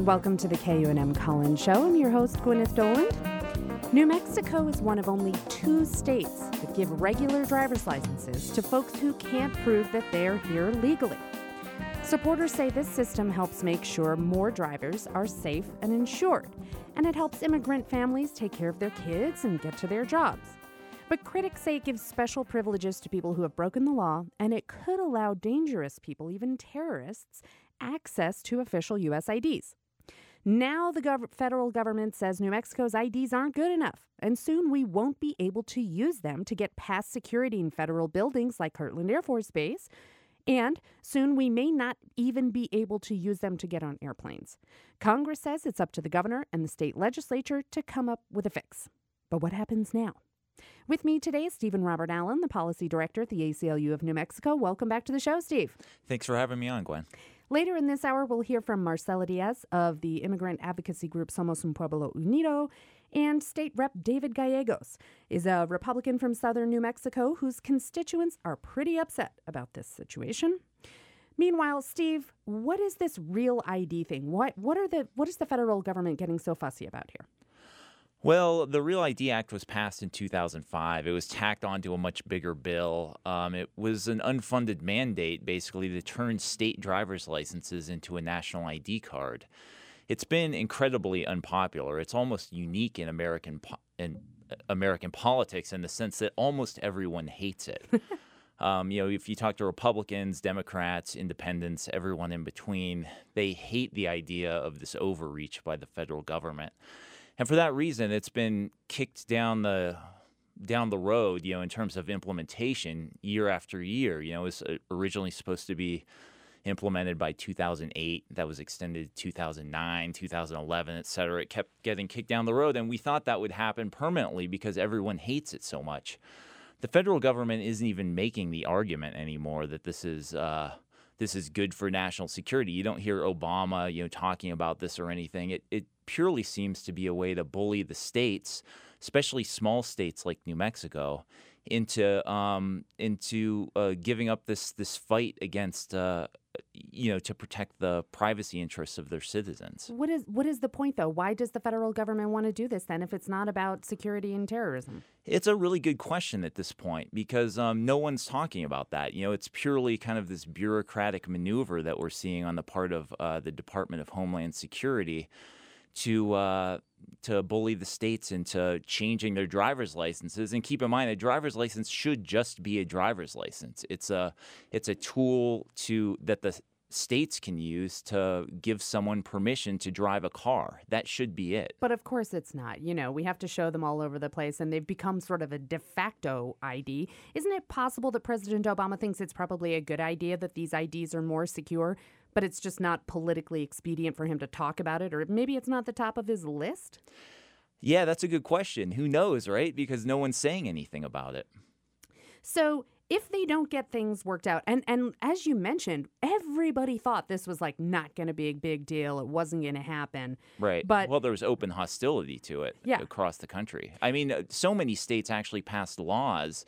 Welcome to the KUNM Collins Show. I'm your host, Gwyneth Doland. New Mexico is one of only 2 states that give regular driver's licenses to folks who can't prove that they're here legally. Supporters say this system helps make sure more drivers are safe and insured, and it helps immigrant families take care of their kids and get to their jobs. But critics say it gives special privileges to people who have broken the law, and it could allow dangerous people, even terrorists, access to official U.S. IDs. Now the federal government says New Mexico's IDs aren't good enough, and soon we won't be able to use them to get past security in federal buildings like Kirtland Air Force Base, and soon we may not even be able to use them to get on airplanes. Congress says it's up to the governor and the state legislature to come up with a fix. But what happens now? With me today is Stephen Robert Allen, the policy director at the ACLU of New Mexico. Welcome back to the show, Steve. Thanks for having me on, Gwen. Later in this hour, we'll hear from Marcela Diaz of the immigrant advocacy group Somos un Pueblo Unido, and State Rep David Gallegos is a Republican from southern New Mexico whose constituents are pretty upset about this situation. Meanwhile, Steve, what is this real ID thing? What is the federal government getting so fussy about here? Well, the Real ID Act was passed in 2005. It was tacked onto a much bigger bill. It was an unfunded mandate, basically, to turn state driver's licenses into a national ID card. It's been incredibly unpopular. It's almost unique in American politics in the sense that almost everyone hates it. If you talk to Republicans, Democrats, independents, everyone in between, they hate the idea of this overreach by the federal government. And for that reason, it's been kicked down the road, in terms of implementation year after year. It was originally supposed to be implemented by 2008. That was extended to 2009, 2011, et cetera. It kept getting kicked down the road, and we thought that would happen permanently because everyone hates it so much. The federal government isn't even making the argument anymore that this is good for national security. You don't hear Obama, talking about this or anything. It purely seems to be a way to bully the states, especially small states like New Mexico, into giving up this fight against to protect the privacy interests of their citizens. What is the point, though? Why does the federal government want to do this, then, if it's not about security and terrorism? It's a really good question at this point because no one's talking about that. It's purely kind of this bureaucratic maneuver that we're seeing on the part of the Department of Homeland Security to bully the states into changing their driver's licenses. And keep in mind, a driver's license should just be a driver's license. It's a tool that the states can use to give someone permission to drive a car. That should be it. But of course it's not. We have to show them all over the place, and they've become sort of a de facto ID. Isn't it possible that President Obama thinks it's probably a good idea that these IDs are more secure, but it's just not politically expedient for him to talk about it, or maybe it's not the top of his list? Yeah, that's a good question. Who knows, right? Because no one's saying anything about it. So if they don't get things worked out, and as you mentioned, everybody thought this was not going to be a big deal. It wasn't going to happen. Right. But there was open hostility to it across the country. I mean, so many states actually passed laws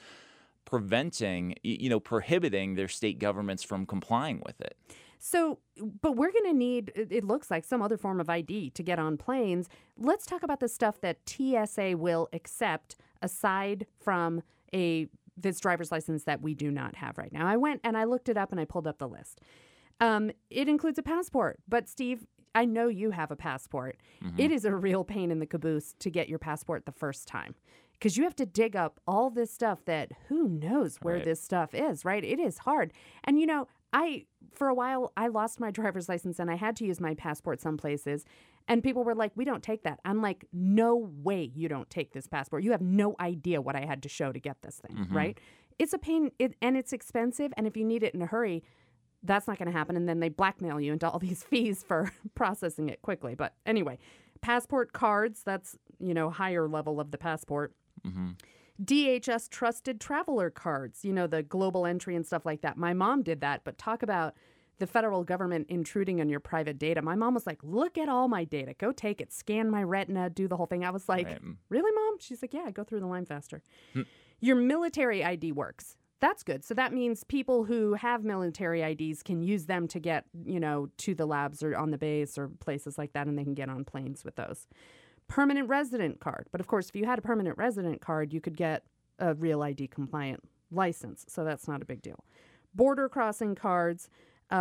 prohibiting their state governments from complying with it. So, but we're going to need, it looks like, some other form of ID to get on planes. Let's talk about the stuff that TSA will accept aside from this driver's license that we do not have right now. I went and I looked it up and I pulled up the list. It includes a passport. But, Steve, I know you have a passport. Mm-hmm. It is a real pain in the caboose to get your passport the first time, because you have to dig up all this stuff that who knows where this stuff is, right? It is hard. And, for a while, I lost my driver's license and I had to use my passport some places. And people were like, we don't take that. I'm like, no way you don't take this passport. You have no idea what I had to show to get this thing, right? It's a pain and it's expensive. And if you need it in a hurry, that's not going to happen. And then they blackmail you into all these fees for processing it quickly. But anyway, passport cards, that's, higher level of the passport. Mm-hmm. DHS trusted traveler cards, the global entry and stuff like that. My mom did that, but talk about the federal government intruding on your private data. My mom was like, look at all my data. Go take it. Scan my retina. Do the whole thing. I was like, Really, Mom? She's like, yeah, go through the line faster. Your military ID works. That's good. So that means people who have military IDs can use them to get, to the labs or on the base or places like that, and they can get on planes with those. Permanent resident card. But of course, if you had a permanent resident card, you could get a Real ID compliant license. So that's not a big deal. Border crossing cards,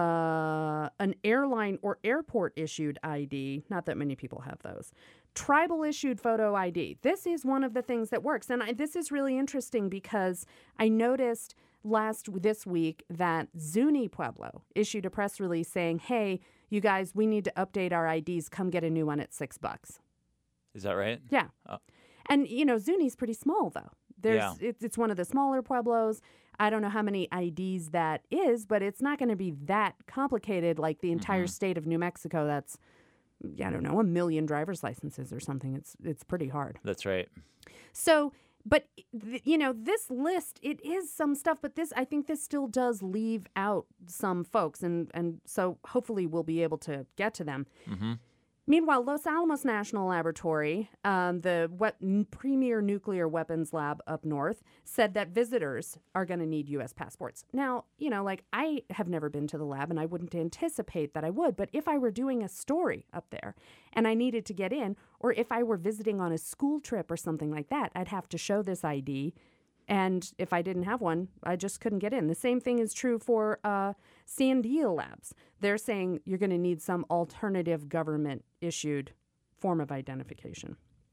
an airline or airport issued ID. Not that many people have those. Tribal issued photo ID. This is one of the things that works. And this is really interesting because I noticed this week that Zuni Pueblo issued a press release saying, hey, you guys, we need to update our IDs. Come get a new one at $6. Is that right? Yeah. Oh. And, Zuni's pretty small, though. It's one of the smaller Pueblos. I don't know how many IDs that is, but it's not going to be that complicated like the entire state of New Mexico. That's, I don't know, 1 million driver's licenses or something. It's pretty hard. That's right. So, but, this list, it is some stuff, but I think this still does leave out some folks. And so hopefully we'll be able to get to them. Mm-hmm. Meanwhile, Los Alamos National Laboratory, the premier nuclear weapons lab up north, said that visitors are going to need U.S. passports. Now, I have never been to the lab, and I wouldn't anticipate that I would. But if I were doing a story up there and I needed to get in, or if I were visiting on a school trip or something like that, I'd have to show this ID. And if I didn't have one, I just couldn't get in. The same thing is true for Sandia Labs. They're saying you're going to need some alternative government-issued form of identification.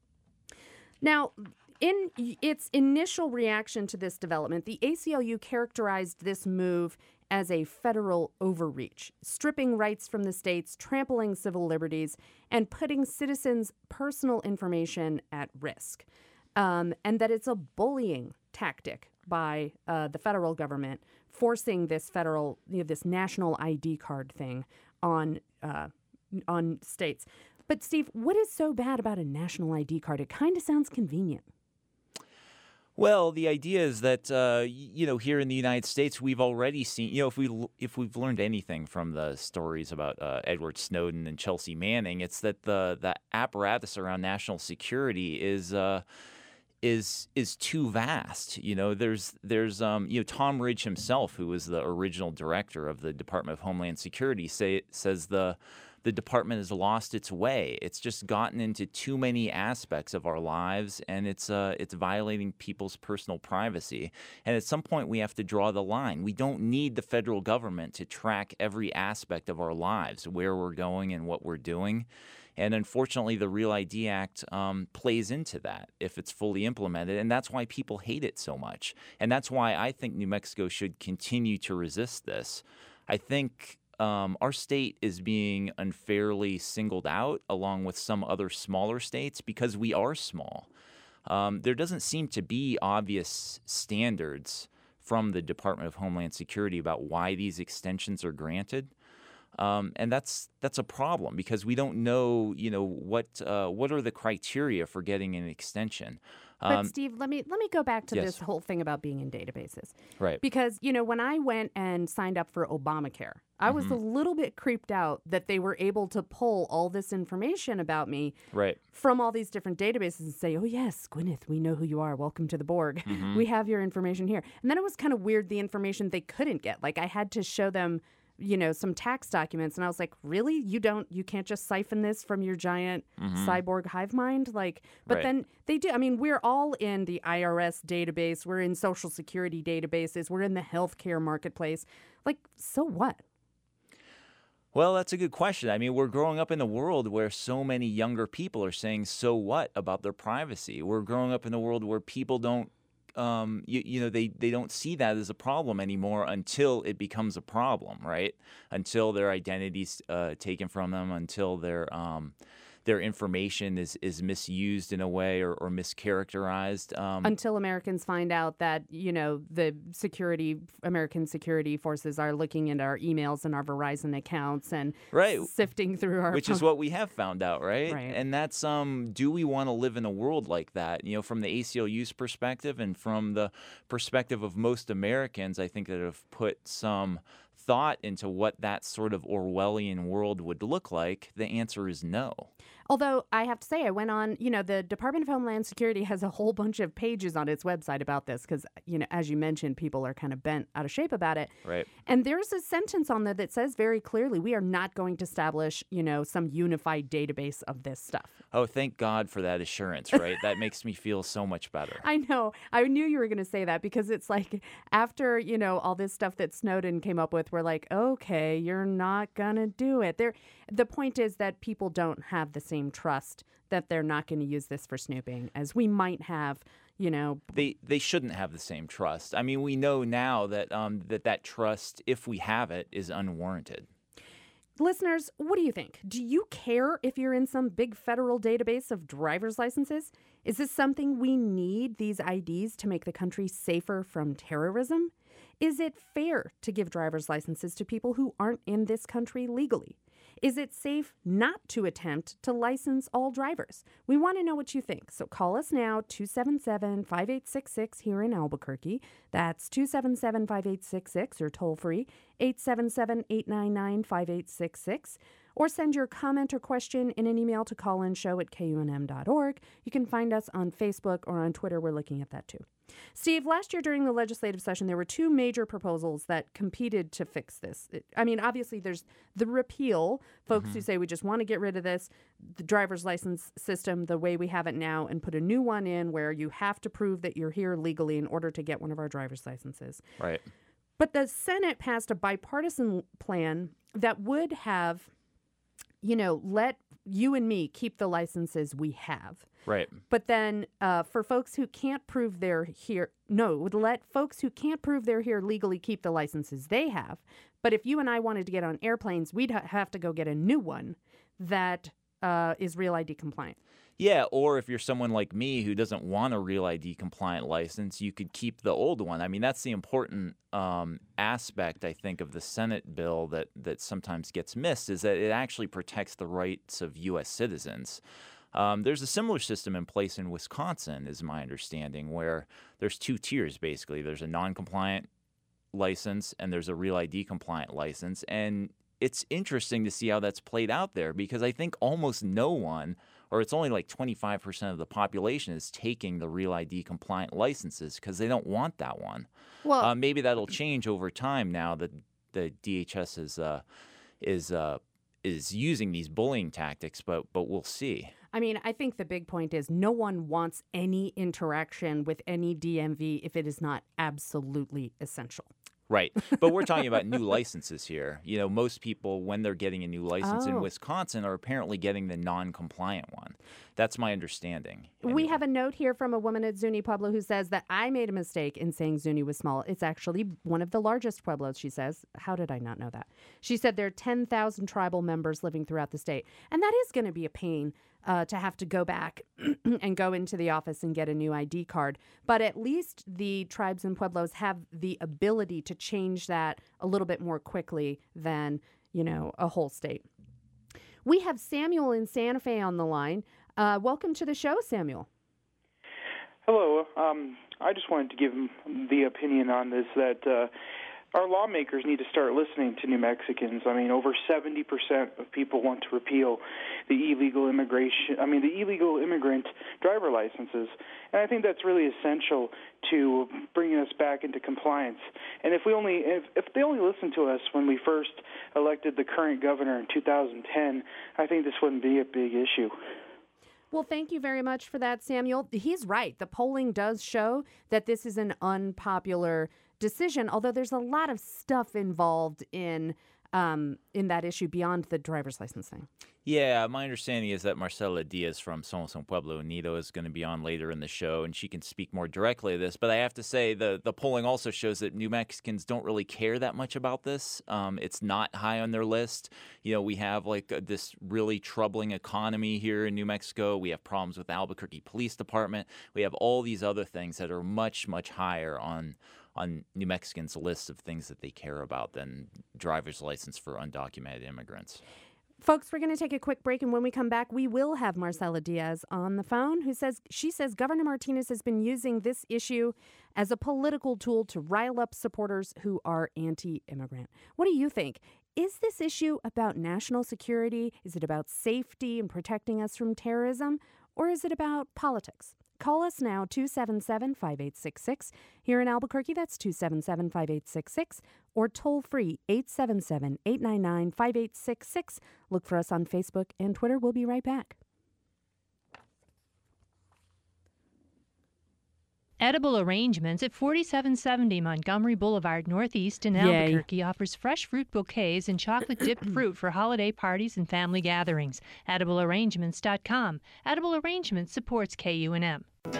Now, in its initial reaction to this development, the ACLU characterized this move as a federal overreach, stripping rights from the states, trampling civil liberties, and putting citizens' personal information at risk. And that it's a bullying tactic by the federal government, forcing this this national ID card thing on states. But Steve, what is so bad about a national ID card? It kind of sounds convenient. Well, the idea is that here in the United States, we've already seen, if we've learned anything from the stories about Edward Snowden and Chelsea Manning, it's that the apparatus around national security is too vast. There's Tom Ridge himself, who was the original director of the Department of Homeland Security, says the department has lost its way. It's just gotten into too many aspects of our lives, and it's violating people's personal privacy. And at some point, we have to draw the line. We don't need the federal government to track every aspect of our lives, where we're going and what we're doing. And unfortunately, the Real ID Act plays into that if it's fully implemented. And that's why people hate it so much. And that's why I think New Mexico should continue to resist this. I think our state is being unfairly singled out along with some other smaller states because we are small. There doesn't seem to be obvious standards from the Department of Homeland Security about why these extensions are granted. And that's a problem because we don't know, what are the criteria for getting an extension. But Steve, let me go back to this whole thing about being in databases. Right. Because, when I went and signed up for Obamacare, I was a little bit creeped out that they were able to pull all this information about me from all these different databases and say, oh, yes, Gwyneth, we know who you are. Welcome to the Borg. We have your information here. And then it was kind of weird, the information they couldn't get. Like I had to show them some tax documents. And I was like, really? You can't just siphon this from your giant cyborg hive mind? But then they do. I mean, we're all in the IRS database. We're in Social Security databases. We're in the healthcare marketplace. So what? Well, that's a good question. I mean, we're growing up in a world where so many younger people are saying, so what about their privacy? We're growing up in a world where people don't they don't see that as a problem anymore until it becomes a problem, right? Until their identity's taken from them, until their information is misused in a way or mischaracterized. Until Americans find out that, the American security forces are looking into our emails and our Verizon accounts and sifting through our... Which is what we have found out, right? Right. And that's, do we want to live in a world like that? From the ACLU's perspective and from the perspective of most Americans, I think that have put some thought into what that sort of Orwellian world would look like, the answer is no. Although I have to say, I went on, the Department of Homeland Security has a whole bunch of pages on its website about this because, as you mentioned, people are kind of bent out of shape about it. Right. And there's a sentence on there that says very clearly, we are not going to establish, some unified database of this stuff. Oh, thank God for that assurance, right? That makes me feel so much better. I know. I knew you were going to say that because it's like after, all this stuff that Snowden came up with, we're like, okay, you're not going to do it. The point is that people don't have the same trust that they're not going to use this for snooping as we might have, They shouldn't have the same trust. I mean, we know now that that trust, if we have it, is unwarranted. Listeners, what do you think? Do you care if you're in some big federal database of driver's licenses? Is this something we need, these IDs, to make the country safer from terrorism? Is it fair to give driver's licenses to people who aren't in this country legally? Is it safe not to attempt to license all drivers? We want to know what you think. So call us now, 277-5866 here in Albuquerque. That's 277-5866 or toll free, 877-899-5866. Or send your comment or question in an email to callinshow@kunm.org. You can find us on Facebook or on Twitter. We're looking at that too. Steve, last year during the legislative session, there were two major proposals that competed to fix this. Obviously, there's the repeal, folks who say we just want to get rid of this, the driver's license system the way we have it now, and put a new one in where you have to prove that you're here legally in order to get one of our driver's licenses. Right. But the Senate passed a bipartisan plan that would have, let you and me keep the licenses we have. Right. But then for folks who can't prove they're here, would let folks who can't prove they're here legally keep the licenses they have. But if you and I wanted to get on airplanes, we'd have to go get a new one that is Real ID compliant. Yeah, or if you're someone like me who doesn't want a Real ID compliant license, you could keep the old one. I mean, that's the important aspect, I think, of the Senate bill that sometimes gets missed, is that it actually protects the rights of U.S. citizens. There's a similar system in place in Wisconsin, is my understanding, where there's two tiers, basically. There's a non-compliant license and there's a Real ID compliant license. And it's interesting to see how that's played out there because I think almost no one, or it's only like 25% of the population is taking the Real ID compliant licenses because they don't want that one. Well, maybe that'll change over time now that the DHS is using these bullying tactics, but we'll see. I mean, I think the big point is no one wants any interaction with any DMV if it is not absolutely essential. Right. But we're talking about new licenses here. Most people, when they're getting a new license in Wisconsin, are apparently getting the non-compliant one. That's my understanding. Anyway. We have a note here from a woman at Zuni Pueblo who says that I made a mistake in saying Zuni was small. It's actually one of the largest pueblos, she says. How did I not know that? She said there are 10,000 tribal members living throughout the state. And that is going to be a pain to have to go back and go into the office and get a new ID card. But at least the tribes and pueblos have the ability to change that a little bit more quickly than, a whole state. We have Samuel in Santa Fe on the line. Welcome to the show, Samuel. Hello. I just wanted to give the opinion on this that our lawmakers need to start listening to New Mexicans. I mean, over 70% of people want to repeal the illegal immigrant driver licenses. And I think that's really essential to bringing us back into compliance. And if they only listened to us when we first elected the current governor in 2010, I think this wouldn't be a big issue. Well, thank you very much for that, Samuel. He's right. The polling does show that this is an unpopular decision, although there's a lot of stuff involved in that issue beyond the driver's license thing. Yeah, my understanding is that Marcela Diaz from Somos Un Pueblo Unido is going to be on later in the show, and she can speak more directly to this. But I have to say, the polling also shows that New Mexicans don't really care that much about this. It's not high on their list. We have this really troubling economy here in New Mexico. We have problems with the Albuquerque Police Department. We have all these other things that are much, much higher on New Mexicans' list of things that they care about than driver's license for undocumented immigrants. Folks, we're going to take a quick break, and when we come back, we will have Marcela Diaz on the phone, she says Governor Martinez has been using this issue as a political tool to rile up supporters who are anti-immigrant. What do you think? is this issue about national security? Is it about safety and protecting us from terrorism? Or is it about politics? Call us now, 277-5866. Here in Albuquerque, that's 277-5866. Or toll free, 877-899-5866. Look for us on Facebook and Twitter. We'll be right back. Edible Arrangements at 4770 Montgomery Boulevard Northeast in Albuquerque offers fresh fruit bouquets and chocolate-dipped fruit for holiday parties and family gatherings. EdibleArrangements.com. Edible Arrangements supports KUNM.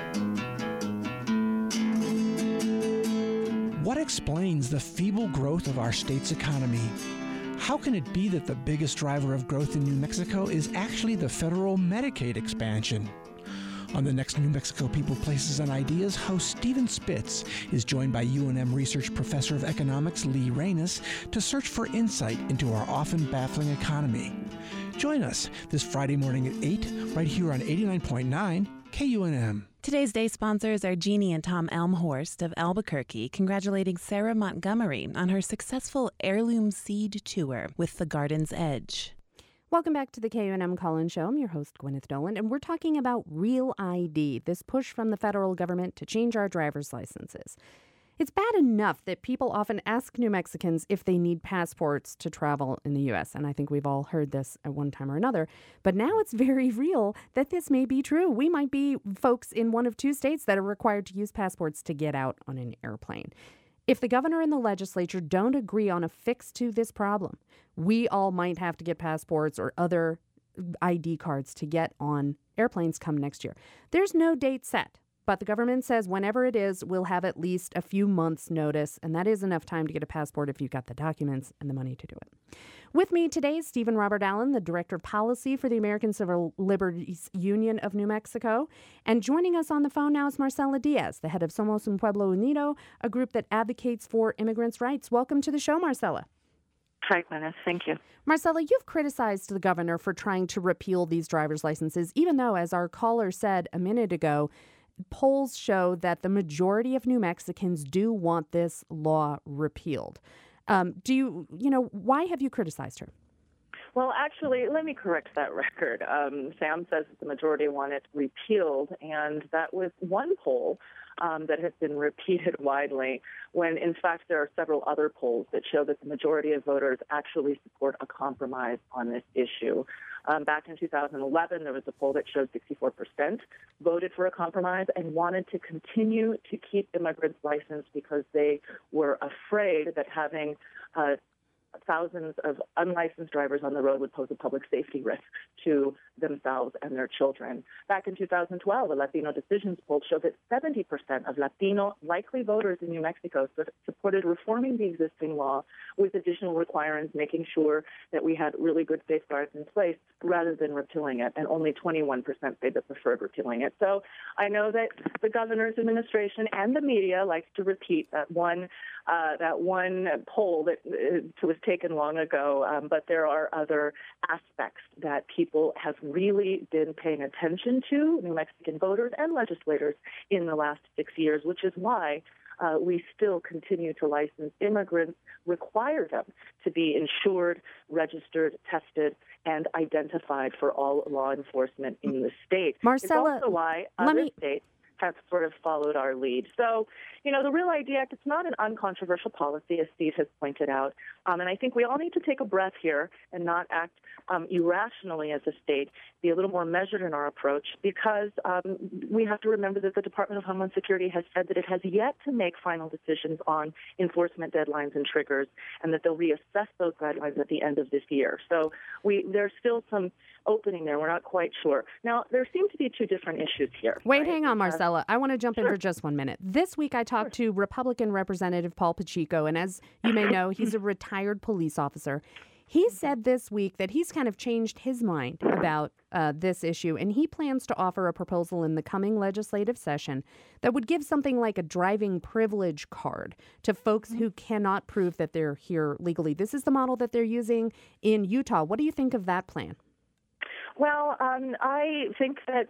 What explains the feeble growth of our state's economy? How can it be that the biggest driver of growth in New Mexico is actually the federal Medicaid expansion? On the next New Mexico People, Places, and Ideas, host Stephen Spitz is joined by UNM Research Professor of Economics Lee Reynes to search for insight into our often baffling economy. Join us this Friday morning at 8, right here on 89.9 KUNM. Today's day sponsors are Jeannie and Tom Elmhorst of Albuquerque, congratulating Sarah Montgomery on her successful heirloom seed tour with The Garden's Edge. Welcome back to the KUNM Call-In Show. I'm your host, Gwyneth Doland, and we're talking about Real ID, this push from the federal government to change our driver's licenses. It's bad enough that people often ask New Mexicans if they need passports to travel in the U.S., and I think we've all heard this at one time or another. But now it's very real that this may be true. We might be folks in one of two states that are required to use passports to get out on an airplane. If the governor and the legislature don't agree on a fix to this problem, we all might have to get passports or other ID cards to get on airplanes come next year. There's no date set, but the government says whenever it is, we'll have at least a few months' notice, and that is enough time to get a passport if you've got the documents and the money to do it. With me today is Stephen Robert Allen, the Director of Policy for the American Civil Liberties Union of New Mexico. And joining us on the phone now is Marcela Diaz, the head of Somos Un Pueblo Unido, a group that advocates for immigrants' rights. Welcome to the show, Marcela. Hi, Gwyneth. Thank you. Marcela, you've criticized the governor for trying to repeal these driver's licenses, even though, as our caller said a minute ago, polls show that the majority of New Mexicans do want this law repealed. Why have you criticized her? Well, actually, let me correct that record. Sam says that the majority want it repealed, and that was one poll that has been repeated widely, when in fact there are several other polls that show that the majority of voters actually support a compromise on this issue. Back in 2011, there was a poll that showed 64% voted for a compromise and wanted to continue to keep immigrants licensed because they were afraid that having thousands of unlicensed drivers on the road would pose a public safety risk to themselves and their children. Back in 2012, a Latino Decisions poll showed that 70% of Latino likely voters in New Mexico supported reforming the existing law with additional requirements, making sure that we had really good safeguards in place rather than repealing it, and only 21% say they preferred repealing it. So I know that the governor's administration and the media likes to repeat that one poll that was taken long ago, but there are other aspects that people have really been paying attention to, New Mexican voters and legislators, in the last 6 years, which is why we still continue to license immigrants, require them to be insured, registered, tested, and identified for all law enforcement in the state. Marcela, it's also why other states have sort of followed our lead. So, the Real ID Act, it's not an uncontroversial policy, as Steve has pointed out. And I think we all need to take a breath here and not act irrationally as a state, be a little more measured in our approach, because we have to remember that the Department of Homeland Security has said that it has yet to make final decisions on enforcement deadlines and triggers, and that they'll reassess those guidelines at the end of this year. So there's still some opening there. We're not quite sure. Now, there seem to be two different issues here. Wait, hang on, Marcela. I want to jump in for just 1 minute. This week I talked to Republican Representative Paul Pacheco, and as you may know, he's a retired police officer. He said this week that he's kind of changed his mind about this issue, and he plans to offer a proposal in the coming legislative session that would give something like a driving privilege card to folks who cannot prove that they're here legally. This is the model that they're using in Utah. What do you think of that plan? Well, I think that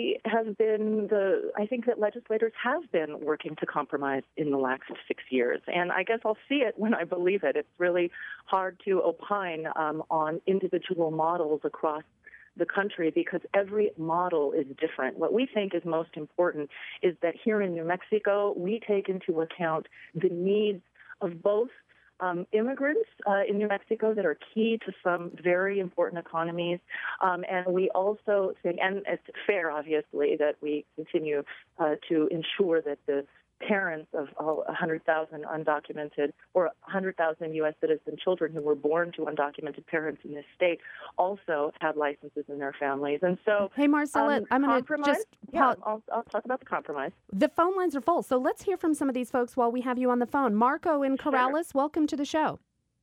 I think that legislators have been working to compromise in the last 6 years. And I guess I'll see it when I believe it. It's really hard to opine on individual models across the country because every model is different. What we think is most important is that here in New Mexico, we take into account the needs of both immigrants in New Mexico that are key to some very important economies. And we also think, and it's fair, obviously, that we continue to ensure that the parents of all 100,000 undocumented or 100,000 U.S. citizen children who were born to undocumented parents in this state also have licenses in their families. And so, hey, Marcella, I'm going to just I'll talk about the compromise. The phone lines are full, so let's hear from some of these folks while we have you on the phone. Marco in Corrales, welcome to the show.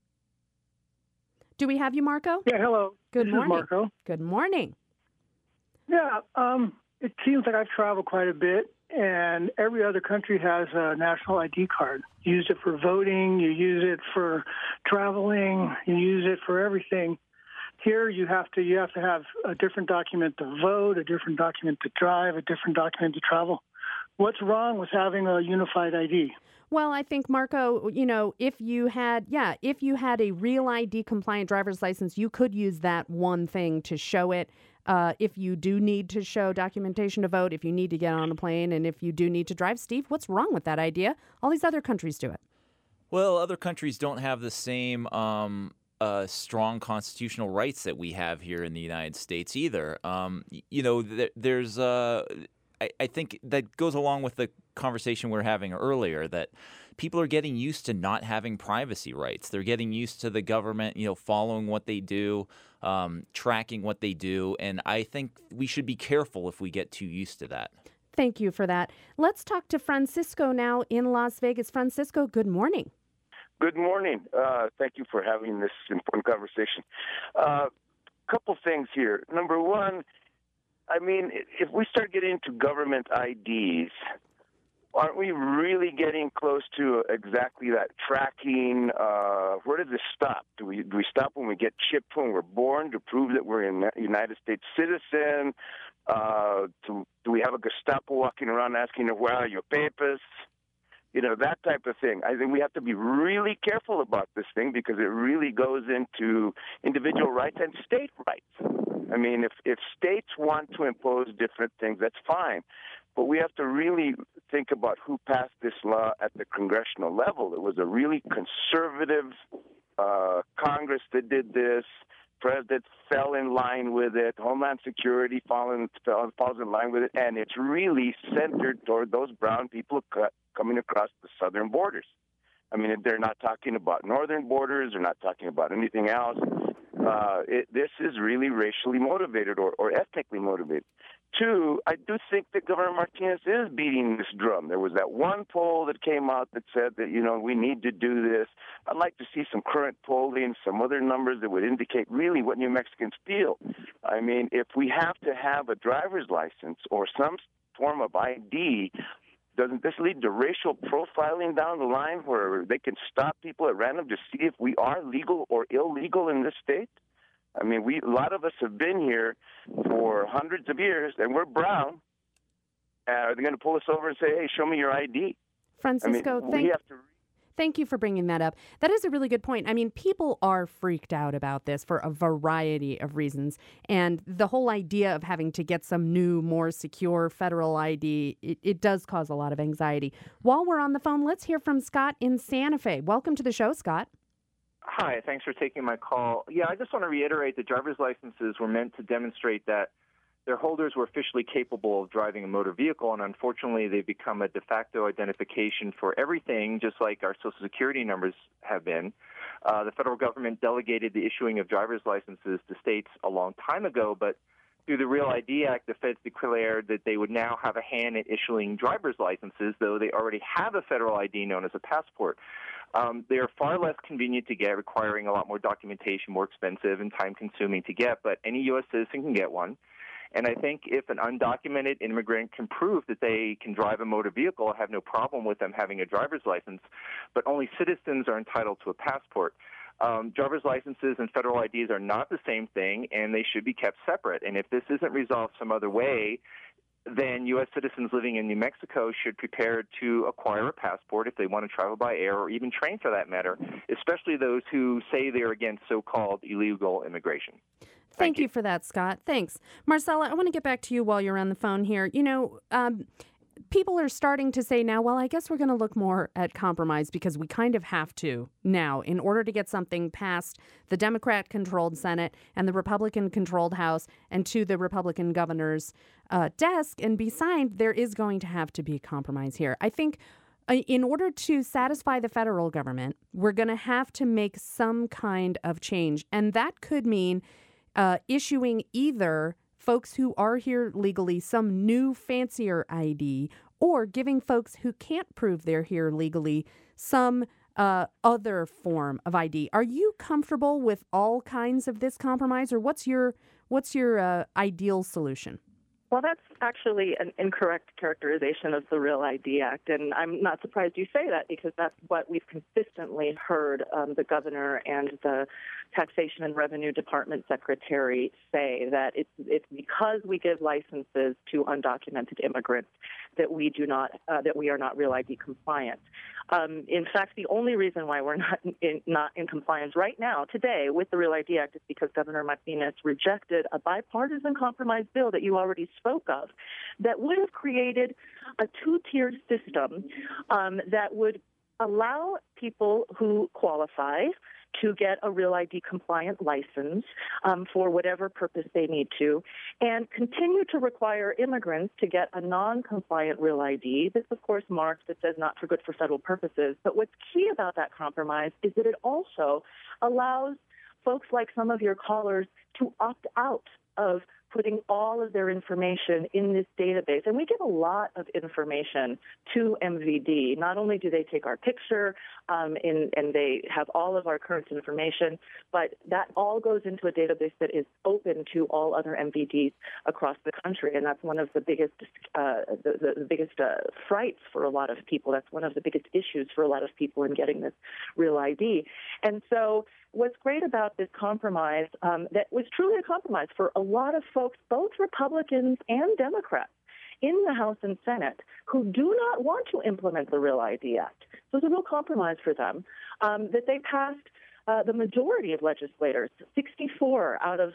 Do we have you, Marco? Yeah, hello. Good This morning. is Marco. Good morning. Yeah, it seems like I've traveled quite a bit, and every other country has a national ID card. You use it for voting, you use it for traveling, you use it for everything. Here, you have to have a different document to vote, a different document to drive, a different document to travel. What's wrong with having a unified ID? Well, I think, Marco, if you had a real ID compliant driver's license, you could use that one thing to show it. If you do need to show documentation to vote, if you need to get on a plane, and if you do need to drive, Steve, what's wrong with that idea? All these other countries do it. Well, other countries don't have the same strong constitutional rights that we have here in the United States either. There's I think that goes along with the conversation we were having earlier, that people are getting used to not having privacy rights. They're getting used to the government, following what they do, tracking what they do. And I think we should be careful if we get too used to that. Thank you for that. Let's talk to Francisco now in Las Vegas. Francisco, good morning. Good morning. Thank you for having this important conversation. Couple things here. Number one, I mean, if we start getting into government IDs, aren't we really getting close to exactly that tracking? Where does this stop? Do we stop when we get chipped when we're born to prove that we're a United States citizen? Do we have a Gestapo walking around asking, where are your papers? That type of thing. I think we have to be really careful about this thing because it really goes into individual rights and state rights. I mean, if states want to impose different things, that's fine. But we have to really think about who passed this law at the congressional level. It was a really conservative Congress that did this. President fell in line with it. Homeland Security falls in line with it. And it's really centered toward those brown people coming across the southern borders. I mean, they're not talking about northern borders. They're not talking about anything else. This is really racially motivated or ethnically motivated. Two, I do think that Governor Martinez is beating this drum. There was that one poll that came out that said that, we need to do this. I'd like to see some current polling, some other numbers that would indicate really what New Mexicans feel. I mean, if we have to have a driver's license or some form of ID, doesn't this lead to racial profiling down the line where they can stop people at random to see if we are legal or illegal in this state? I mean, a lot of us have been here for hundreds of years, and we're brown. Are they going to pull us over and say, hey, show me your ID? Francisco, thank you for bringing that up. That is a really good point. I mean, people are freaked out about this for a variety of reasons. And the whole idea of having to get some new, more secure federal ID, it does cause a lot of anxiety. While we're on the phone, let's hear from Scott in Santa Fe. Welcome to the show, Scott. Hi, thanks for taking my call. Yeah, I just want to reiterate that driver's licenses were meant to demonstrate that their holders were officially capable of driving a motor vehicle, and unfortunately they've become a de facto identification for everything, just like our Social Security numbers have been. The federal government delegated the issuing of driver's licenses to states a long time ago, but through the Real ID Act, the feds declared that they would now have a hand in issuing driver's licenses, though they already have a federal ID known as a passport. They are far less convenient to get, requiring a lot more documentation, more expensive and time-consuming to get, but any U.S. citizen can get one. And I think if an undocumented immigrant can prove that they can drive a motor vehicle, I have no problem with them having a driver's license, but only citizens are entitled to a passport. Driver's licenses and federal IDs are not the same thing, and they should be kept separate. And if this isn't resolved some other way, then U.S. citizens living in New Mexico should prepare to acquire a passport if they want to travel by air or even train for that matter, especially those who say they're against so-called illegal immigration. Thank you for that, Scott. Thanks. Marcella, I want to get back to you while you're on the phone here. You know, people are starting to say now, well, I guess we're going to look more at compromise because we kind of have to now in order to get something past the Democrat-controlled Senate and the Republican-controlled House and to the Republican governor's desk and be signed. There is going to have to be a compromise here. I think in order to satisfy the federal government, we're going to have to make some kind of change. And that could mean issuing either folks who are here legally some new fancier ID or giving folks who can't prove they're here legally some other form of ID. Are you comfortable with all kinds of this compromise, or what's your ideal solution? Well, that's actually an incorrect characterization of the Real ID Act, and I'm not surprised you say that because that's what we've consistently heard the governor and the Taxation and Revenue Department secretary say, that it's because we give licenses to undocumented immigrants that we are not Real ID compliant. In fact, the only reason why we're not in compliance right now, today, with the Real ID Act is because Governor Martinez rejected a bipartisan compromise bill that you already spoke of that would have created a two-tiered system that would allow people who qualify to get a Real ID compliant license for whatever purpose they need to, and continue to require immigrants to get a non-compliant Real ID. This, of course, marks that says not for good for federal purposes. But what's key about that compromise is that it also allows folks like some of your callers to opt out of putting all of their information in this database. And we give a lot of information to MVD. Not only do they take our picture and they have all of our current information, but that all goes into a database that is open to all other MVDs across the country. And that's one of the biggest the biggest frights for a lot of people. That's one of the biggest issues for a lot of people in getting this Real ID. And so what's great about this compromise, that was truly a compromise for a lot of folks, both Republicans and Democrats in the House and Senate, who do not want to implement the Real ID Act. So it's a real compromise for them, that they passed. The majority of legislators, 64 out of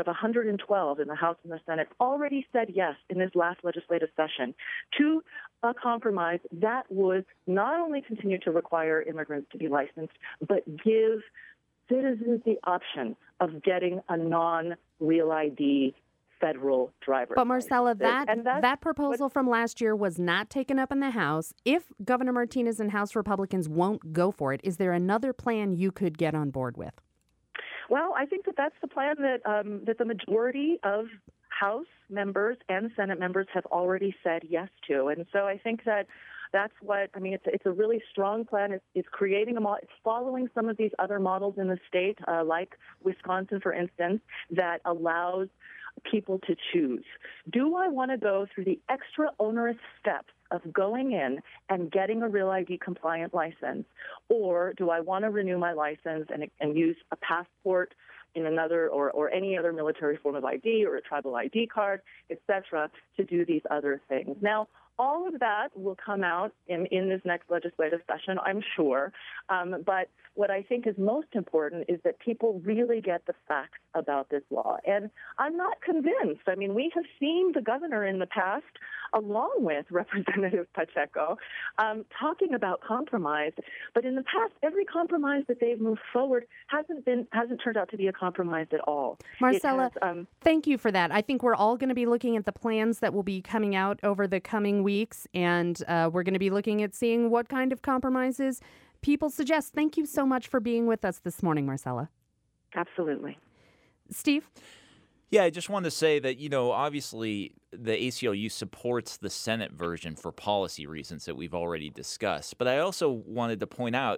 112 in the House and the Senate, already said yes in this last legislative session to a compromise that would not only continue to require immigrants to be licensed, but give citizens the option of getting a non-Real ID federal driver. But Marcella, that proposal from last year was not taken up in the House. If Governor Martinez and House Republicans won't go for it, is there another plan you could get on board with? Well, I think that's the plan that the majority of House members and Senate members have already said yes to. And so I think that's what, I mean, it's a really strong plan. It's creating it's following some of these other models in the state, like Wisconsin, for instance, that allows people to choose. Do I want to go through the extra onerous steps of going in and getting a Real ID compliant license, or do I want to renew my license and use a passport in another or any other military form of ID or a tribal ID card, et cetera, to do these other things? Now, all of that will come out in this next legislative session, I'm sure. But what I think is most important is that people really get the facts about this law. And I'm not convinced. I mean, we have seen the governor in the past, along with Representative Pacheco, talking about compromise. But in the past, every compromise that they've moved forward hasn't turned out to be a compromise at all. Marcella, thank you for that. I think we're all going to be looking at the plans that will be coming out over the coming weeks, and we're going to be looking at seeing what kind of compromises people suggest. Thank you so much for being with us this morning, Marcella. Absolutely. Steve? Yeah, I just want to say that, obviously the ACLU supports the Senate version for policy reasons that we've already discussed. But I also wanted to point out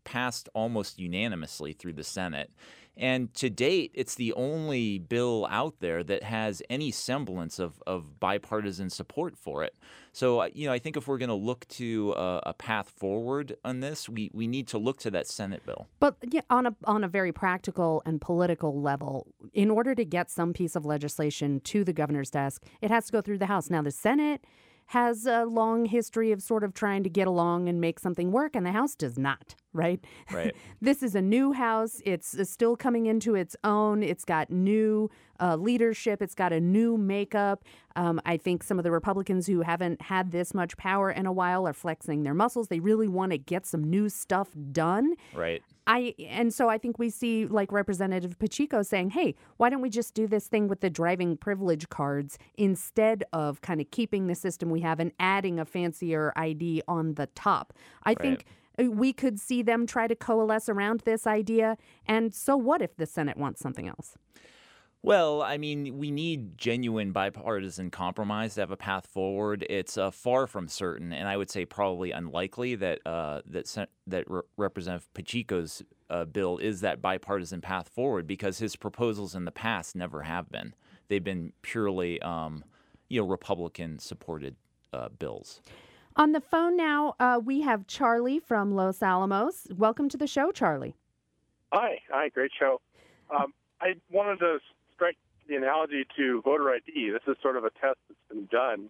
passed almost unanimously through the Senate. And to date, it's the only bill out there that has any semblance of bipartisan support for it. So, I think if we're going to look to a path forward on this, we need to look to that Senate bill. But on a very practical and political level, in order to get some piece of legislation to the governor's desk, it has to go through the House. Now, the Senate has a long history of sort of trying to get along and make something work, and the House does not, right? Right. This is a new House. It's still coming into its own. It's got new leadership. It's got a new makeup. I think some of the Republicans who haven't had this much power in a while are flexing their muscles. They really want to get some new stuff done. Right. And so I think we see like Representative Pacheco saying, hey, why don't we just do this thing with the driving privilege cards instead of kind of keeping the system we have and adding a fancier ID on the top? I think we could see them try to coalesce around this idea. And so what if the Senate wants something else? Well, I mean, we need genuine bipartisan compromise to have a path forward. It's far from certain, and I would say probably unlikely that Representative Pacheco's bill is that bipartisan path forward, because his proposals in the past never have been. They've been purely, Republican-supported bills. On the phone now, we have Charlie from Los Alamos. Welcome to the show, Charlie. Hi, great show. I wanted to strike the analogy to voter ID. This is sort of a test that's been done.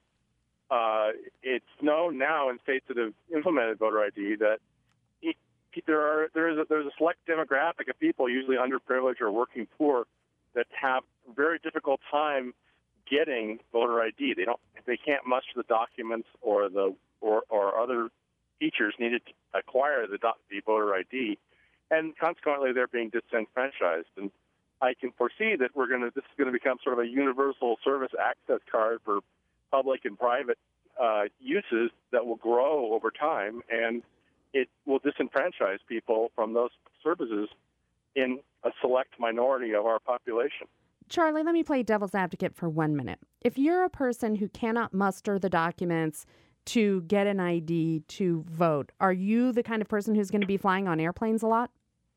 It's known now in states that have implemented voter ID that there's a select demographic of people, usually underprivileged or working poor, that have a very difficult time getting voter ID. They can't muster the documents or other features needed to acquire the voter ID, and consequently they're being disenfranchised. And I can foresee that this is going to become sort of a universal service access card for public and private uses that will grow over time, and it will disenfranchise people from those services in a select minority of our population. Charlie, let me play devil's advocate for 1 minute. If you're a person who cannot muster the documents to get an ID to vote, are you the kind of person who's going to be flying on airplanes a lot?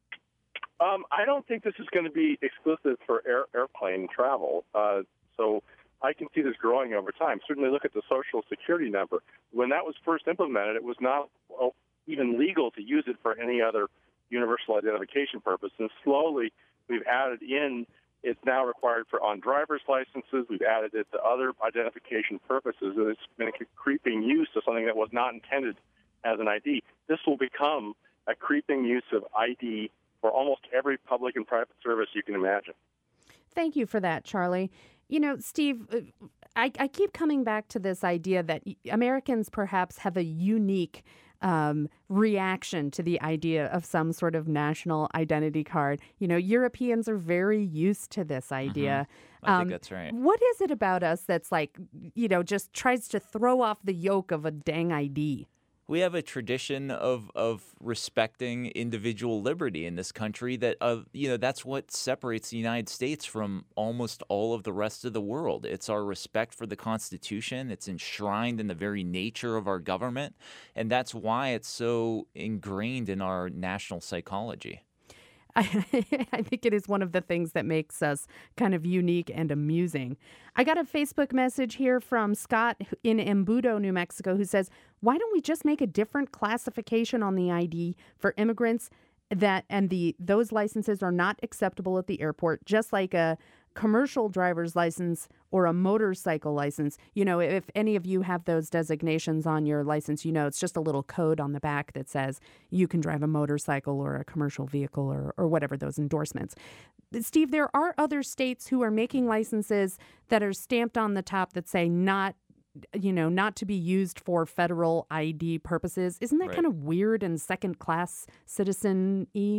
I don't think this is going to be exclusive for airplane travel. So I can see this growing over time. Certainly look at the Social Security number. When that was first implemented, it was not even legal to use it for any other universal identification purpose. And slowly we've added in, it's now required on driver's licenses. We've added it to other identification purposes. And it's been a creeping use of something that was not intended as an ID. This will become a creeping use of ID for almost every public and private service you can imagine. Thank you for that, Charlie. You know, Steve, I keep coming back to this idea that Americans perhaps have a unique reaction to the idea of some sort of national identity card. You know, Europeans are very used to this idea. Mm-hmm. I think that's right. What is it about us that's like, just tries to throw off the yoke of a dang ID? We have a tradition of respecting individual liberty in this country that, that's what separates the United States from almost all of the rest of the world. It's our respect for the Constitution. It's enshrined in the very nature of our government. And that's why it's so ingrained in our national psychology. I think it is one of the things that makes us kind of unique and amusing. I got a Facebook message here from Scott in Embudo, New Mexico, who says, why don't we just make a different classification on the ID for immigrants those licenses are not acceptable at the airport, just like a commercial driver's license or a motorcycle license. If any of you have those designations on your license, it's just a little code on the back that says you can drive a motorcycle or a commercial vehicle or whatever those endorsements. Steve, there are other states who are making licenses that are stamped on the top that say not to be used for federal ID purposes. Isn't that kind of weird and second-class citizen-y?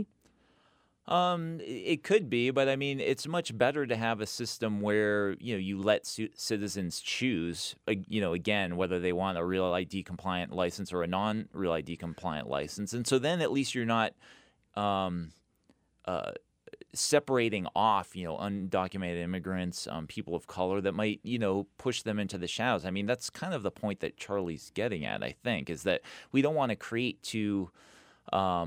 It could be, but I mean, it's much better to have a system where, you let citizens choose, again, whether they want a Real ID compliant license or a non-Real ID compliant license. And so then at least you're not separating off, undocumented immigrants, people of color that might, push them into the shadows. I mean, that's kind of the point that Charlie's getting at, I think, is that we don't want to create two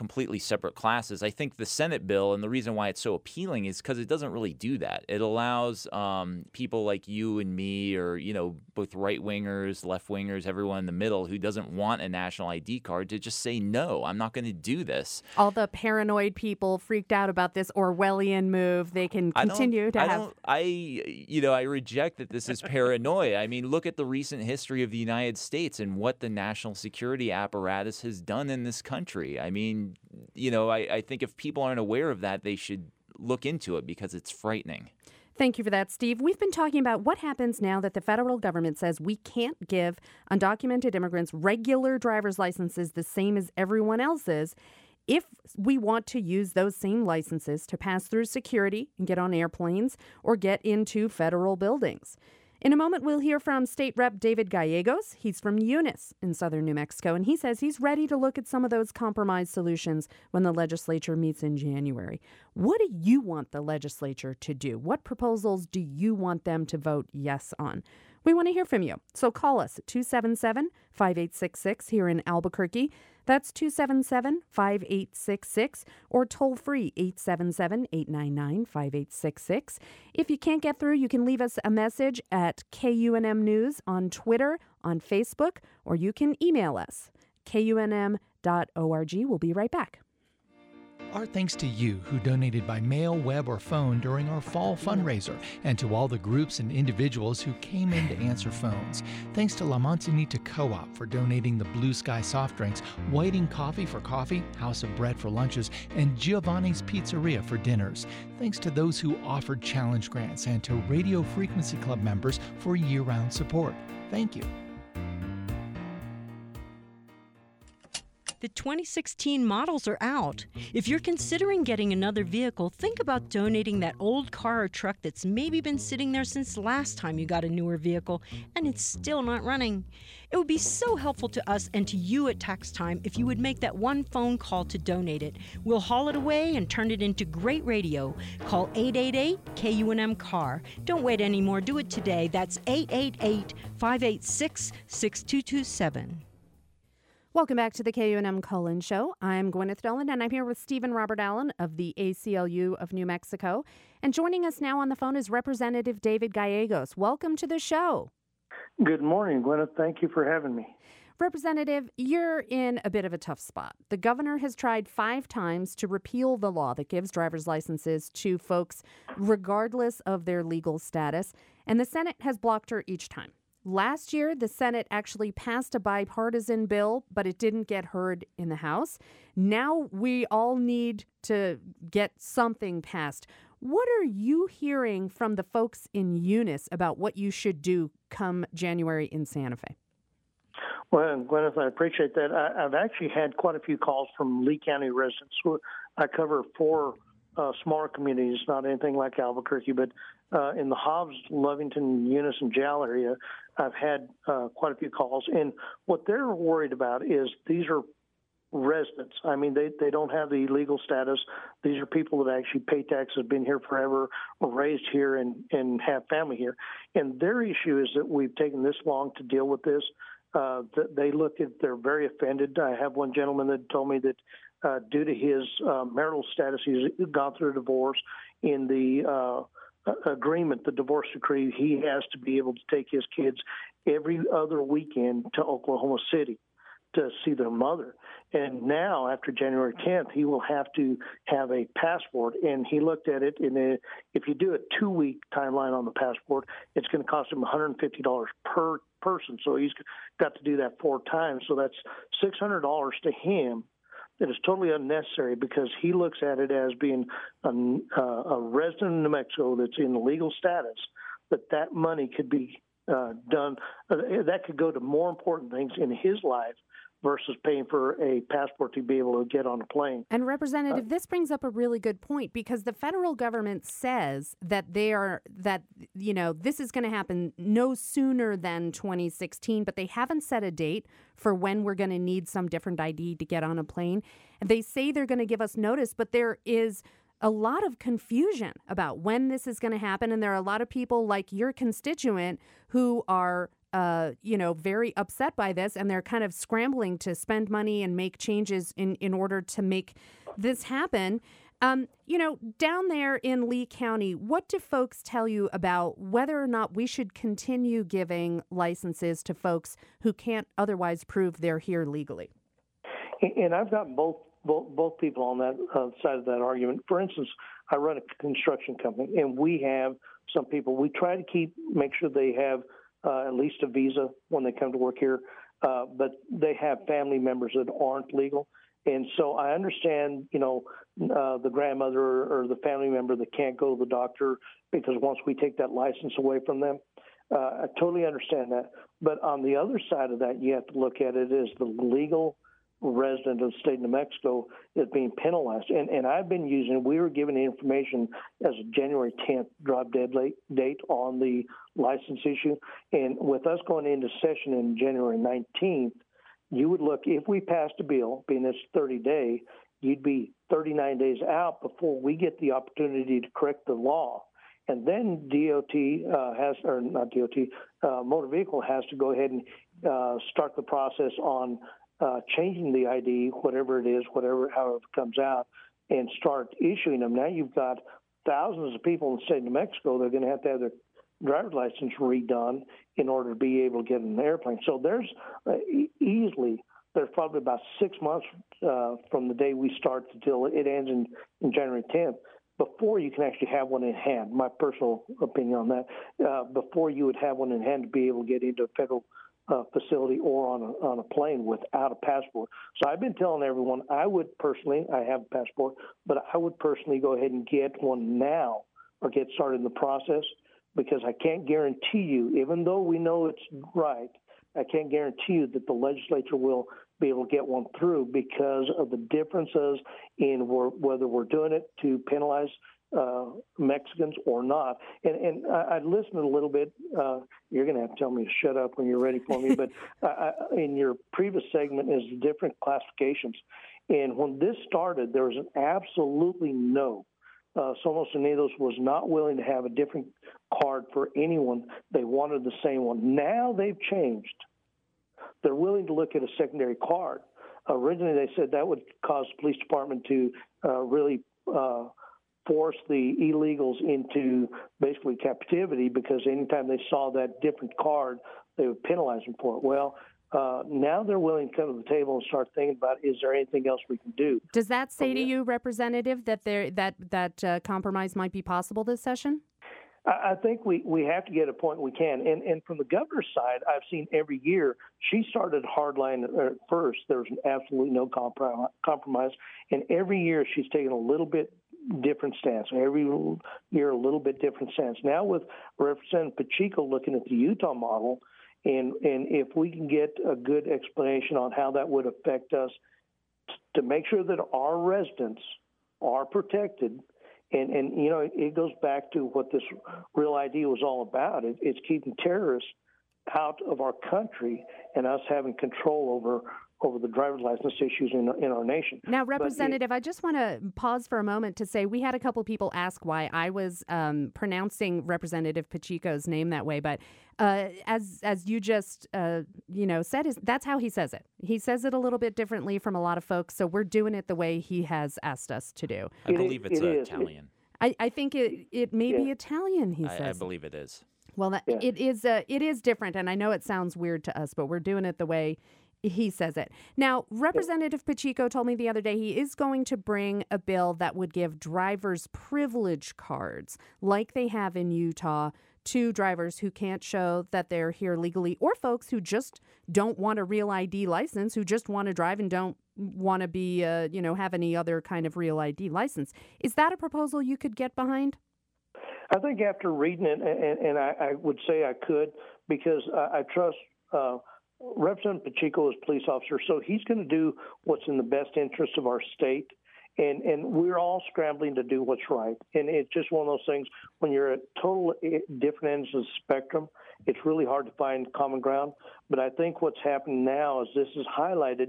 completely separate classes. I think the Senate bill, and the reason why it's so appealing, is because it doesn't really do that. It allows people like you and me, or both right wingers, left wingers, everyone in the middle who doesn't want a national ID card to just say no. I'm not going to do this. All the paranoid people freaked out about this Orwellian move. They can continue to have. I reject that this is paranoia. I mean, look at the recent history of the United States and what the national security apparatus has done in this country. I mean, I think if people aren't aware of that, they should look into it because it's frightening. Thank you for that, Steve. We've been talking about what happens now that the federal government says we can't give undocumented immigrants regular driver's licenses the same as everyone else's if we want to use those same licenses to pass through security and get on airplanes or get into federal buildings. In a moment, we'll hear from State Rep David Gallegos. He's from Eunice in southern New Mexico, and he says he's ready to look at some of those compromise solutions when the legislature meets in January. What do you want the legislature to do? What proposals do you want them to vote yes on? We want to hear from you. So call us at 277-5866 here in Albuquerque. That's 277-5866 or toll free 877-899-5866. If you can't get through, you can leave us a message at KUNM News on Twitter, on Facebook, or you can email us, kunm.org. We'll be right back. Our thanks to you who donated by mail, web, or phone during our fall fundraiser, and to all the groups and individuals who came in to answer phones. Thanks to La Manzanita Co-op for donating the Blue Sky soft drinks, Whiting Coffee for coffee, House of Bread for lunches, and Giovanni's Pizzeria for dinners. Thanks to those who offered challenge grants and to Radio Frequency Club members for year-round support. Thank you. The 2016 models are out. If you're considering getting another vehicle, think about donating that old car or truck that's maybe been sitting there since last time you got a newer vehicle and it's still not running. It would be so helpful to us and to you at tax time if you would make that one phone call to donate it. We'll haul it away and turn it into great radio. Call 888-KUNM-CAR. Don't wait anymore. Do it today. That's 888-586-6227. Welcome back to the KUNM Call-In Show. I'm Gwyneth Dolan, and I'm here with Stephen Robert Allen of the ACLU of New Mexico. And joining us now on the phone is Representative David Gallegos. Welcome to the show. Good morning, Gwyneth. Thank you for having me. Representative, you're in a bit of a tough spot. The governor has tried 5 times to repeal the law that gives driver's licenses to folks regardless of their legal status, and the Senate has blocked her each time. Last year, the Senate actually passed a bipartisan bill, but it didn't get heard in the House. Now we all need to get something passed. What are you hearing from the folks in Eunice about what you should do come January in Santa Fe? Well, Gwyneth, I appreciate that. I've actually had quite a few calls from Lee County residents. I cover 4 smaller communities, not anything like Albuquerque, but in the Hobbs, Lovington, Eunice, and Jal area, I've had quite a few calls. And what they're worried about is these are residents. I mean, they don't have the legal status. These are people that actually pay taxes, been here forever, were raised here, and have family here. And their issue is that we've taken this long to deal with this. They're very offended. I have one gentleman that told me that due to his marital status, he's gone through a divorce. In the agreement, the divorce decree, he has to be able to take his kids every other weekend to Oklahoma City to see their mother. And now, after January 10th, he will have to have a passport. And he looked at it, and if you do a 2-week timeline on the passport, it's going to cost him $150 per person. So he's got to do that 4 times. So that's $600 to him. It is totally unnecessary because he looks at it as being a resident of New Mexico that's in legal status, that money could be done. That could go to more important things in his life versus paying for a passport to be able to get on a plane. And Representative, this brings up a really good point because the federal government says that this is going to happen no sooner than 2016, but they haven't set a date for when we're going to need some different ID to get on a plane. And they say they're going to give us notice, but there is a lot of confusion about when this is going to happen. And there are a lot of people like your constituent who are very upset by this, and they're kind of scrambling to spend money and make changes in order to make this happen. Down there in Lee County, what do folks tell you about whether or not we should continue giving licenses to folks who can't otherwise prove they're here legally? And I've got both people on that side of that argument. For instance, I run a construction company, and we have some people. We try to make sure they have at least a visa when they come to work here, but they have family members that aren't legal. And so I understand, the grandmother or the family member that can't go to the doctor because once we take that license away from them, I totally understand that. But on the other side of that, you have to look at it as the legal resident of the state of New Mexico is being penalized. And I've been we were given the information as a January 10th drop dead date on the license issue. And with us going into session in January 19th, you would look, if we passed a bill, being this 30-day, you'd be 39 days out before we get the opportunity to correct the law. And then motor vehicle has to go ahead and start the process on changing the ID, whatever it is, however it comes out, and start issuing them. Now you've got thousands of people in the state of New Mexico that are going to have their driver's license redone in order to be able to get in an airplane. So there's there's probably about 6 months from the day we start until it ends in January 10th before you can actually have one in hand. My personal opinion on that, before you would have one in hand to be able to get into a federal facility or on a plane without a passport. So I've been telling everyone I have a passport, but I would personally go ahead and get one now or get started in the process, because I can't guarantee you, even though we know it's right, I can't guarantee you that the legislature will be able to get one through because of the differences in whether we're doing it to penalize Mexicans or not. And I listened a little bit. You're going to have to tell me to shut up when you're ready for me. But in your previous segment is different classifications. And when this started, there was an absolutely no. Somos Unidos was not willing to have a different card for anyone. They wanted the same one. Now they've changed. They're willing to look at a secondary card. Originally, they said that would cause the police department to really force the illegals into basically captivity, because anytime they saw that different card, they would penalize them for it. Well, now they're willing to come to the table and start thinking about, is there anything else we can do? Does that say to you, Representative, that compromise might be possible this session? I think we have to get a point we can. And from the governor's side, I've seen every year, she started hardline at first. There was absolutely no compromise. And every year she's taken a little bit different stance. Every year a little bit different stance. Now with Representative Pacheco looking at the Utah model, and if we can get a good explanation on how that would affect us to make sure that our residents are protected. And it goes back to what this Real ID was all about. It's keeping terrorists out of our country and us having control over the driver's license issues in our nation. Now, Representative, I just want to pause for a moment to say we had a couple people ask why I was pronouncing Representative Pacheco's name that way, but as you just said, that's how he says it. He says it a little bit differently from a lot of folks, so we're doing it the way he has asked us to do. I believe it's Italian. I think it may be Italian, he says. I believe it is. Well, it is different, and I know it sounds weird to us, but we're doing it the way he says it. Now, Representative Pacheco told me the other day he is going to bring a bill that would give drivers privilege cards like they have in Utah to drivers who can't show that they're here legally, or folks who just don't want a Real ID license, who just want to drive and don't want to be, have any other kind of Real ID license. Is that a proposal you could get behind? I think after reading it, and I would say I could, because I trust Representative Pacheco is a police officer, so he's going to do what's in the best interest of our state. And we're all scrambling to do what's right. And it's just one of those things, when you're at total different ends of the spectrum, it's really hard to find common ground. But I think what's happening now is this has highlighted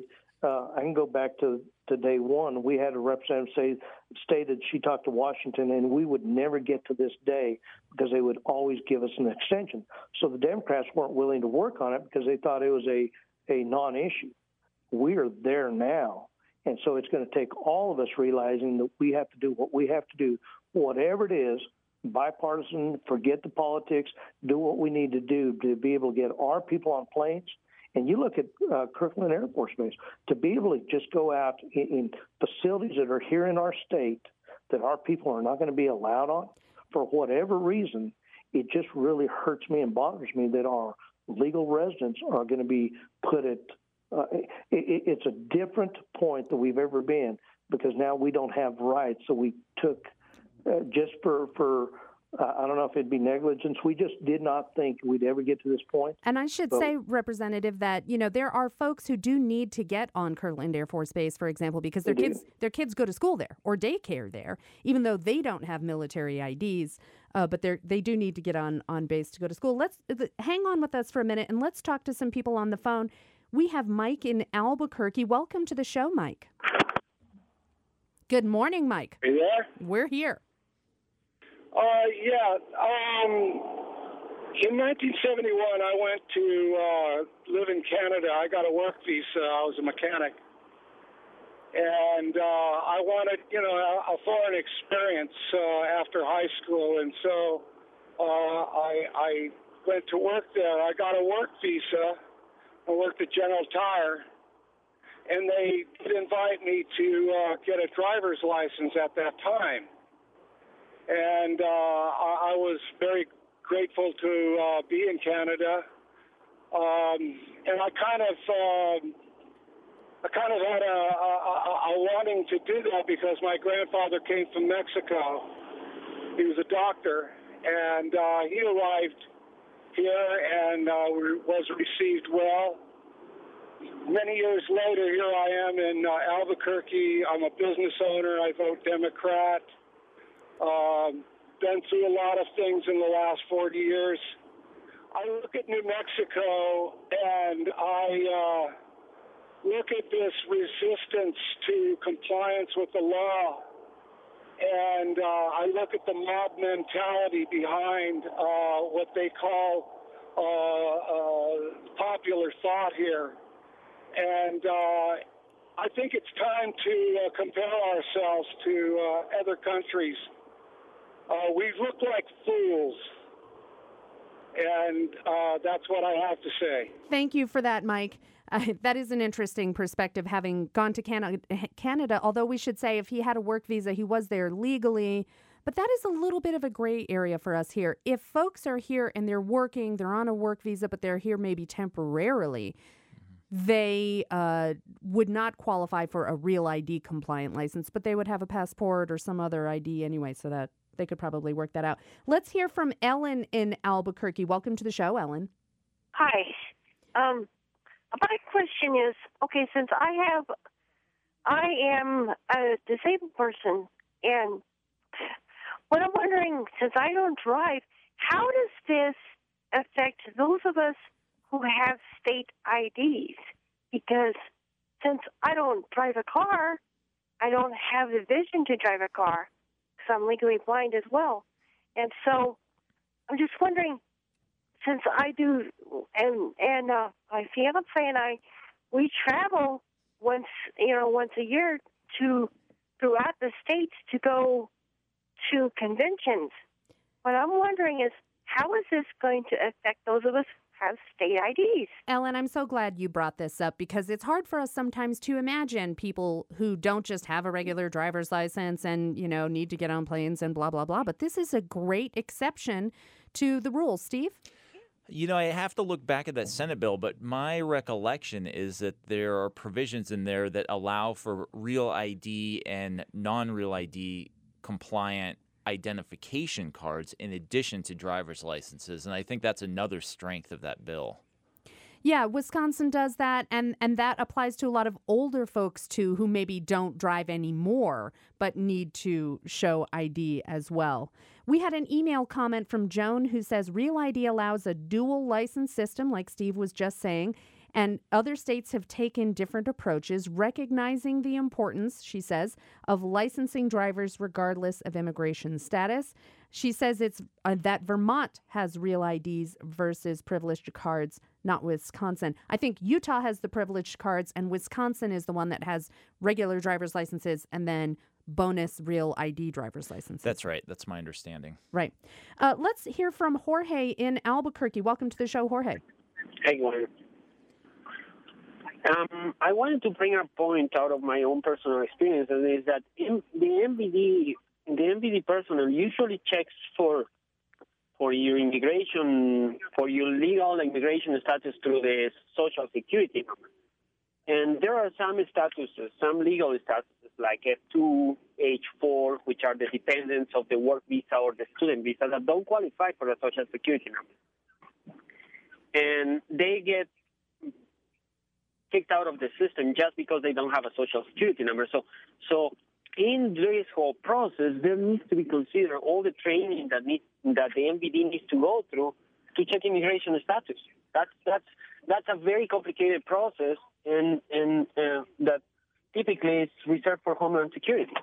I can go back to day one. We had a representative stated she talked to Washington, and we would never get to this day because they would always give us an extension. So the Democrats weren't willing to work on it because they thought it was a non-issue. We are there now. And so it's going to take all of us realizing that we have to do what we have to do, whatever it is, bipartisan, forget the politics, do what we need to do to be able to get our people on planes. And you look at Kirkland Air Force Base, to be able to just go out in facilities that are here in our state that our people are not going to be allowed on for whatever reason, it just really hurts me and bothers me that our legal residents are going to be put at it's a different point than we've ever been because now we don't have rights. So we took just for I don't know if it'd be negligence. We just did not think we'd ever get to this point. And I should say, Representative, that, you know, there are folks who do need to get on Kirtland Air Force Base, for example, because their kids go to school there or daycare there, even though they don't have military IDs. But they do need to get on base to go to school. Let's hang on with us for a minute and let's talk to some people on the phone. We have Mike in Albuquerque. Welcome to the show, Mike. Good morning, Mike. Are you there? We're here. In 1971, I went to live in Canada. I got a work visa. I was a mechanic. And I wanted, a foreign experience after high school. And so I went to work there. I got a work visa. I worked at General Tire. And they did invite me to get a driver's license at that time. And I was very grateful to be in Canada, and I kind of had a wanting to do that because my grandfather came from Mexico. He was a doctor, and he arrived here and was received well. Many years later, here I am in Albuquerque. I'm a business owner. I vote Democrat. Been through a lot of things in the last 40 years. I look at New Mexico and I look at this resistance to compliance with the law, and I look at the mob mentality behind what they call popular thought here. And I think it's time to compare ourselves to other countries. We look like fools, and that's what I have to say. Thank you for that, Mike. That is an interesting perspective, having gone to Canada, although we should say if he had a work visa, he was there legally. But that is a little bit of a gray area for us here. If folks are here and they're working, they're on a work visa, but they're here maybe temporarily, they would not qualify for a real ID compliant license, but they would have a passport or some other ID anyway, so that they could probably work that out. Let's hear from Ellen in Albuquerque. Welcome to the show, Ellen. Hi. My question is, okay, since I am a disabled person, and what I'm wondering, since I don't drive, how does this affect those of us who have state IDs? Because since I don't drive a car, I don't have the vision to drive a car because I'm legally blind as well. And so I'm just wondering, since I do, and my fiance and I, we travel once a year throughout the states to go to conventions. What I'm wondering is, how is this going to affect those of us who have state IDs? Ellen, I'm so glad you brought this up because it's hard for us sometimes to imagine people who don't just have a regular driver's license and, need to get on planes and blah, blah, blah. But this is a great exception to the rules. Steve? I have to look back at that Senate bill, but my recollection is that there are provisions in there that allow for real ID and non-real ID compliant identification cards in addition to driver's licenses. And I think that's another strength of that bill. Yeah, Wisconsin does that, and that applies to a lot of older folks, too, who maybe don't drive anymore, but need to show ID as well. We had an email comment from Joan who says, Real ID allows a dual license system, like Steve was just saying, And other states have taken different approaches, recognizing the importance, she says, of licensing drivers regardless of immigration status. She says it's that Vermont has real IDs versus privileged cards, not Wisconsin. I think Utah has the privileged cards, and Wisconsin is the one that has regular driver's licenses and then bonus real ID driver's licenses. That's right. That's my understanding. Right. Let's hear from Jorge in Albuquerque. Welcome to the show, Jorge. Hey, Gwen. I wanted to bring a point out of my own personal experience, and is that the MVD personnel usually checks for your immigration, for your legal immigration status through the Social Security number. And there are some statuses, some legal statuses like F2, H4, which are the dependents of the work visa or the student visa that don't qualify for the Social Security number. And they get kicked out of the system just because they don't have a Social Security number. So in this whole process, there needs to be considered all the training that the MVD needs to go through to check immigration status. That's a very complicated process, and that typically is reserved for Homeland Security.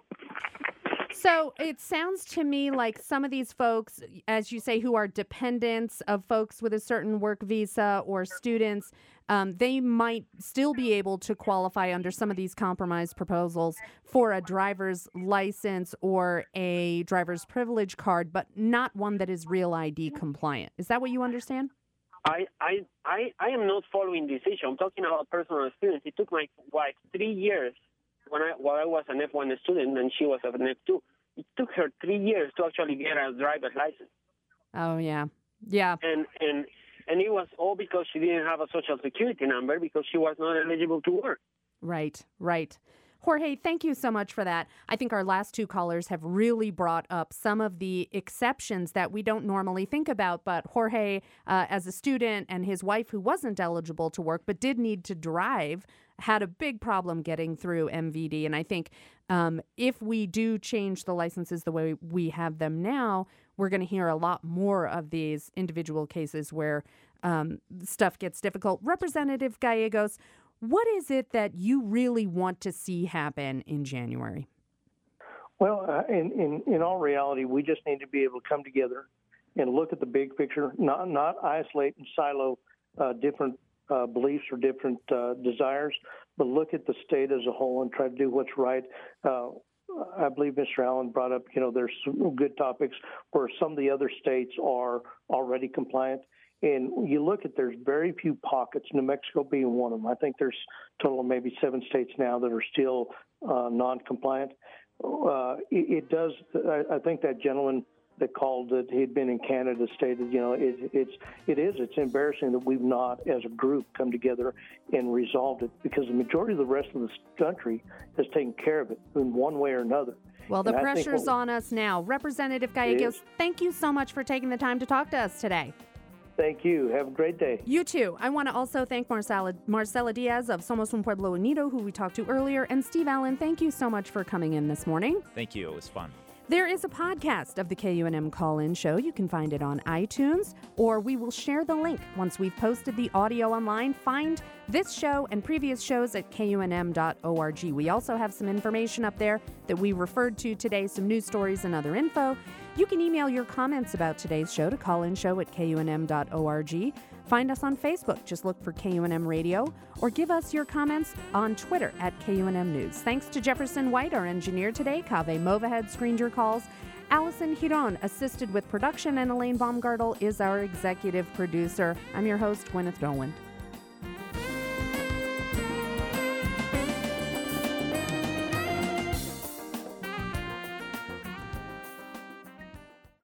So it sounds to me like some of these folks, as you say, who are dependents of folks with a certain work visa or students, they might still be able to qualify under some of these compromise proposals for a driver's license or a driver's privilege card, but not one that is Real ID compliant. Is that what you understand? I am not following this issue. I'm talking about personal experience. It took my wife 3 years while I was an F1 student and she was an F2. It took her 3 years to actually get a driver's license. Oh, yeah. Yeah. And it was all because she didn't have a Social Security number because she was not eligible to work. Right. Jorge, thank you so much for that. I think our last two callers have really brought up some of the exceptions that we don't normally think about. But Jorge, as a student, and his wife, who wasn't eligible to work but did need to drive, had a big problem getting through MVD. And I think if we do change the licenses the way we have them now, we're going to hear a lot more of these individual cases where stuff gets difficult. Representative Gallegos, what is it that you really want to see happen in January? Well, in all reality, we just need to be able to come together and look at the big picture, not isolate and silo different beliefs or different desires, but look at the state as a whole and try to do what's right. I believe Mr. Allen brought up, there's some good topics where some of the other states are already compliant. And you look at, there's very few pockets, New Mexico being one of them. I think there's a total of maybe 7 states now that are still non-compliant. It does, I think that gentleman that called that he'd been in Canada stated, it's embarrassing that we've not, as a group, come together and resolved it, because the majority of the rest of the country has taken care of it in one way or another. Well, the pressure's on us now. Representative Gallegos, thank you so much for taking the time to talk to us today. Thank you. Have a great day. You too. I want to also thank Marcela Diaz of Somos Un Pueblo Unido, who we talked to earlier, and Steve Allen. Thank you so much for coming in this morning. Thank you. It was fun. There is a podcast of the KUNM Call-In Show. You can find it on iTunes, or we will share the link once we've posted the audio online. Find this show and previous shows at KUNM.org. We also have some information up there that we referred to today, some news stories and other info. You can email your comments about today's show to callinshow@KUNM.org. Find us on Facebook. Just look for KUNM Radio, or give us your comments on Twitter @KUNM News. Thanks to Jefferson White, our engineer today. Kaveh Movahed screened your calls. Allison Hiron assisted with production, and Elaine Baumgartel is our executive producer. I'm your host, Gwyneth Doland.